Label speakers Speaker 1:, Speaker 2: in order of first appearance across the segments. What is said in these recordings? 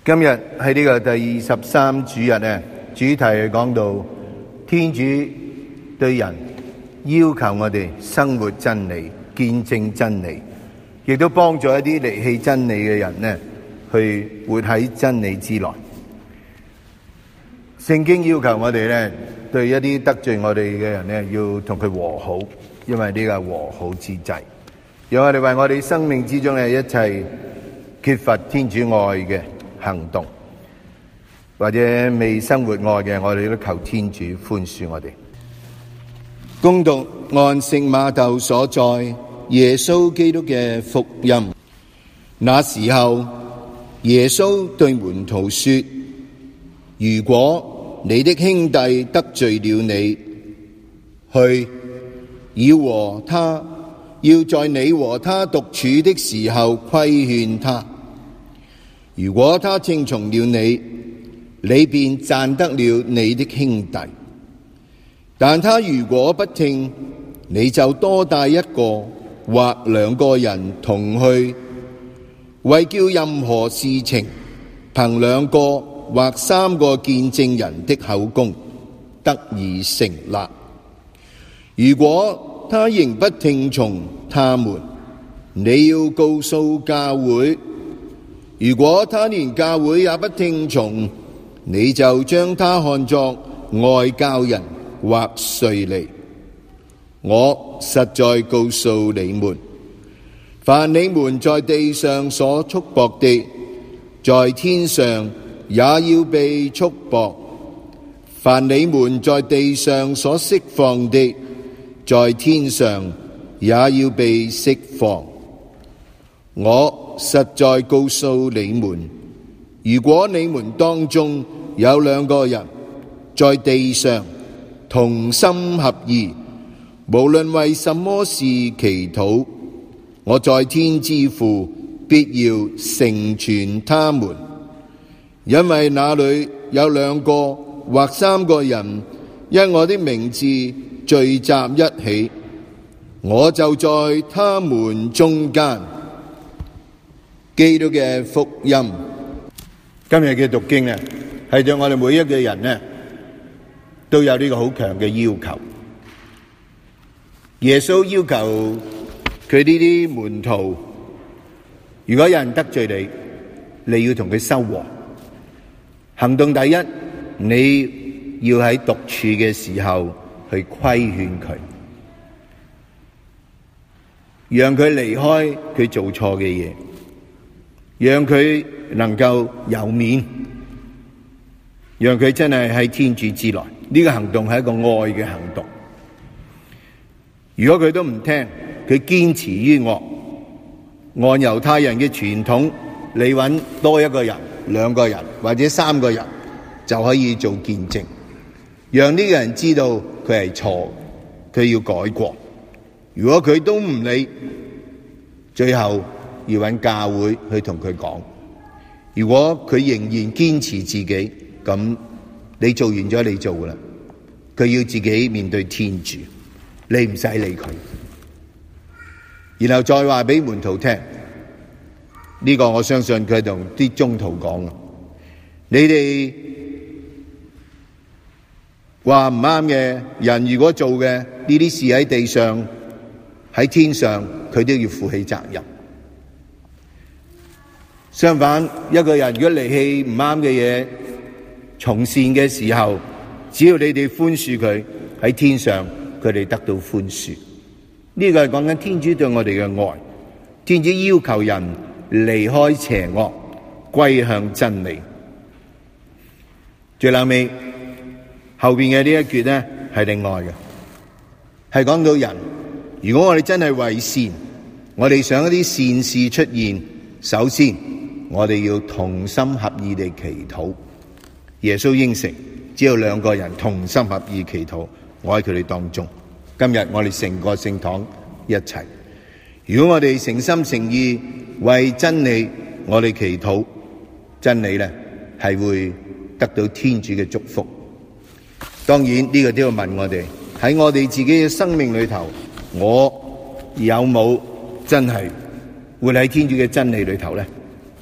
Speaker 1: 今日喺呢個第23主日呢，主題係講到天主對人要求我哋生活真理、見證真理，亦都幫助一啲離棄真理嘅人呢，去活喺真理之內。聖經要求我哋呢，對一啲得罪我哋嘅人呢，要同佢和好，因為呢個係和好之祭，讓我哋為我哋生命之中嘅一切缺乏天主愛嘅行動，或者未生活愛嘅，我哋都求天主寬恕我哋。恭讀按聖馬竇所載耶穌基督嘅福音。那時候，耶穌對門徒說：如果你的兄弟得罪了你，去，要在你和他獨處的時候規勸他。如果他聽從了你，你便賺得了你的兄弟；但他如果不聽，你就多帶一個或兩個人同去，為叫任何事情憑兩個或三個見證人的口供得以成立。如果他仍不聽從他們，你要告訴教會。如果他連教會也不聽從，你就將他看作外教人或稅吏。我實在告訴你們，凡你們在地上所束縛的，在天上也要被束縛；凡你們在地上所釋放的，在天上也要被釋放。我實在告訴你們，如果你們當中有兩個人在地上同心合意，無論為什麼事祈禱，我在天之父必要成全他們。因為那裏有兩個或三個人因我的名字聚集一起，我就在他們中間。基督嘅福音。今日嘅讀經呢，係對我哋每一個人呢，都有呢個好強嘅要求。耶穌要求佢呢啲門徒，如果有人得罪你，你要同佢修和。行動第一，你要喺獨處嘅時候去規勸佢，讓佢離開佢做錯嘅嘢，讓佢能夠有面，讓佢真係喺天主之內。呢個行動係一個愛嘅行動。如果佢都唔聽，佢堅持於惡，按猶太人嘅傳統，你搵多一個人、兩個人或者三個人就可以做見證，讓呢個人知道佢係錯，佢要改過。如果佢都唔理，最後要揾教會去同佢講。如果佢仍然堅持自己，咁你做完咗你做噶啦，佢要自己面對天主，你唔使理佢。然後再話俾門徒聽，呢個我相信佢係同啲宗徒講，你哋話唔啱嘅人，如果做嘅呢啲事喺地上，喺天上佢都要負起責任。相反，一個人如果離棄唔啱嘅嘢，從善嘅時候，只要你哋寬恕佢，喺天上佢哋得到寬恕。呢個係講緊天主對我哋嘅愛。天主要求人離開邪惡，歸向真理。最後邊嘅呢一橛呢，係另外嘅，係講到人，如果我哋真係為善，我哋想一啲善事出現，首先我哋要同心合意地祈禱。耶穌應承，只有兩個人同心合意祈禱，我喺佢哋當中。今日我哋成個聖堂一齊，如果我哋誠心誠意為真理我哋祈禱，真理呢係會得到天主嘅祝福。當然呢個都要問我哋，喺我哋自己嘅生命裏頭，我有冇真係活喺天主嘅真理裏頭呢？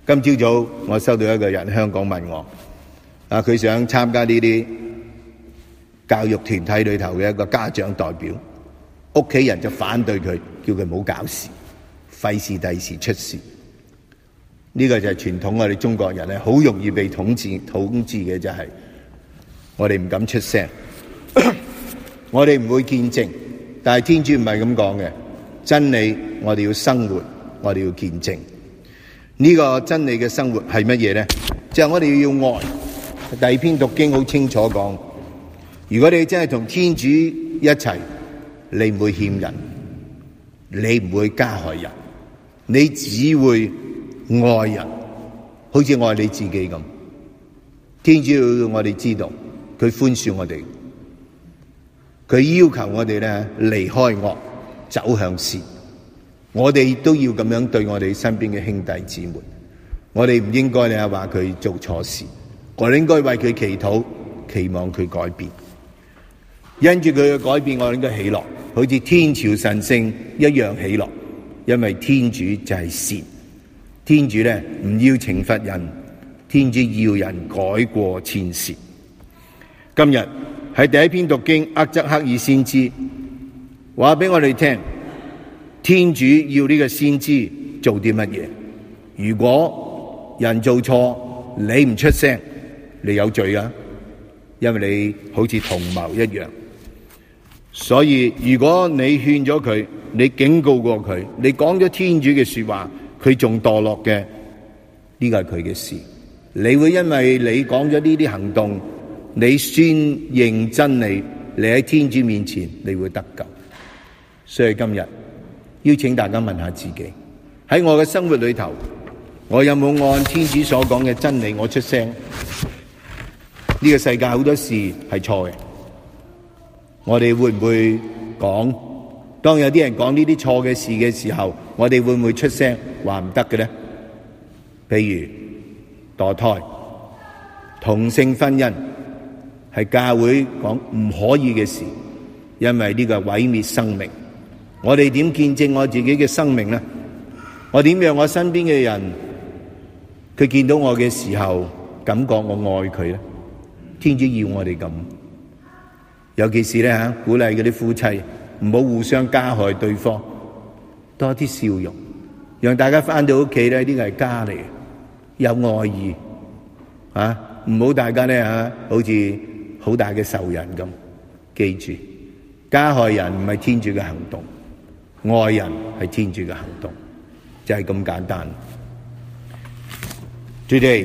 Speaker 1: 今朝早我收到一個人香港問我，佢想參加呢啲教育團體裏頭嘅一個家長代表，屋企人就反對佢，叫佢唔好搞事，費事第時出事。呢個就係傳統，我哋中國人咧好容易被統治嘅就係我哋唔敢出聲，我哋唔會見證。但係天主唔係咁講嘅，真理我哋要生活，我哋要見證。呢個真理嘅生活係乜嘢呢？就係我哋要愛。第二篇讀經好清楚講，如果你真係同天主一齊，你唔會欠人，你唔會加害人，你只會愛人，好似愛你自己咁。天主要我哋知道，佢寬恕我哋，佢要求我哋咧離開惡，走向善。我哋都要咁樣對我哋身邊嘅兄弟姊妹，我哋唔應該咧話佢做錯事，我哋應該為佢祈禱，期望佢改變。因住佢嘅改變，我哋應該喜樂，好似天朝神聖一樣喜樂，因為天主就係善。天主咧唔要懲罰人，天主要人改過遷善。今日喺第一篇讀經，厄則克爾先知話俾我哋聽，天主要呢個先知做啲乜嘢？如果人做錯，你唔出聲，你有罪㗎，因為你好似同謀一樣。所以如果你勸咗佢，你警告過佢，你講咗天主嘅說話，佢仲墮落嘅，呢個係佢嘅事。你會因為你講咗呢啲行動，你宣認真理，你喺天主面前你會得救。所以今日邀請大家問下自己，喺我嘅生活裏頭，我有冇按天主所講嘅真理我出聲？呢個世界好多事係錯嘅，我哋會唔會講？當有啲人講呢啲錯嘅事嘅時候，我哋會唔會出聲話唔得嘅呢？譬如墮胎、同性婚姻係教會講唔可以嘅事，因為呢個毀滅生命。我哋點見證我自己嘅生命呢？我點讓我身邊嘅人佢見到我嘅時候感覺我愛佢呢？天主要我哋咁，尤其是咧鼓勵嗰啲夫妻唔好互相加害對方，多啲笑容，讓大家翻到屋企咧，呢個係家嚟，有愛意唔好大家咧好似好大嘅仇人咁。記住，加害人唔係天主嘅行動，愛人係天主嘅行動，就係咁簡單。Today,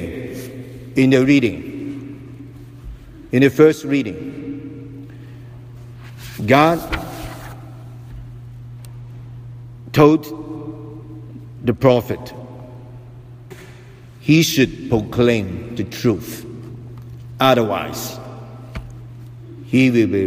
Speaker 1: in the first reading, God told the prophet he should proclaim the truth. Otherwise, he will be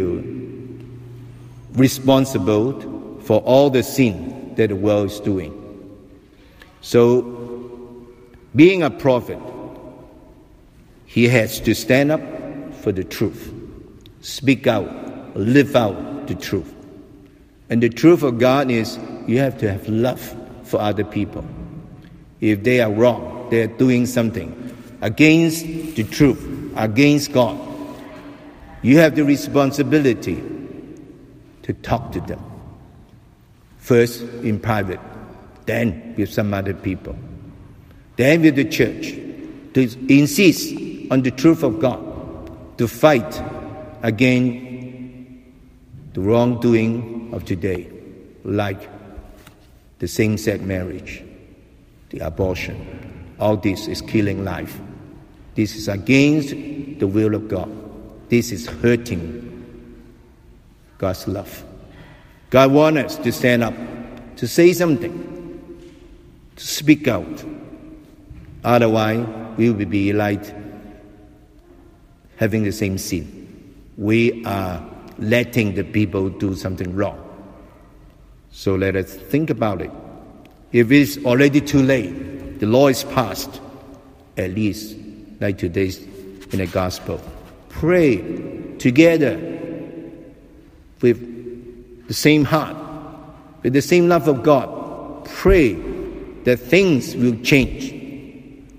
Speaker 1: responsible for all the sin that the world is doing. So, being a prophet, he has to stand up for the truth, speak out, live out the truth. And the truth of God is you have to have love for other people. If they are wrong, they are doing something against the truth, against God, you have the responsibility to talk to them. First in private, then with some other people, then with the church, to insist on the truth of God, to fight against the wrongdoing of today, like the same-sex marriage, the abortion. All this is killing life. This is against the will of God. This is hurting God's love. God wants us to stand up, to say something, to speak out. Otherwise, we will be like having the same sin. We are letting the people do something wrong. So let us think about it. If it's already too late, the law is passed, at least like today's in the gospel. Pray together with the same heart, with the same love of God. Pray that things will change.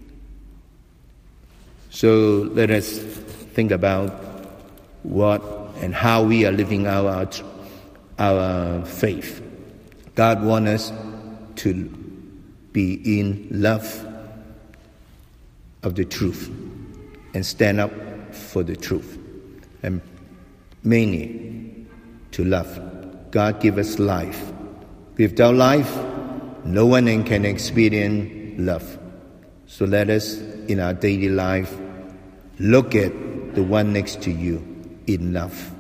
Speaker 1: So let us think about what and how we are living out our faith. God wants us to be in love of the truth and stand up for the truth, and mainly to love. God give us life. Without life, no one can experience love. So let us, in our daily life, look at the one next to you in love.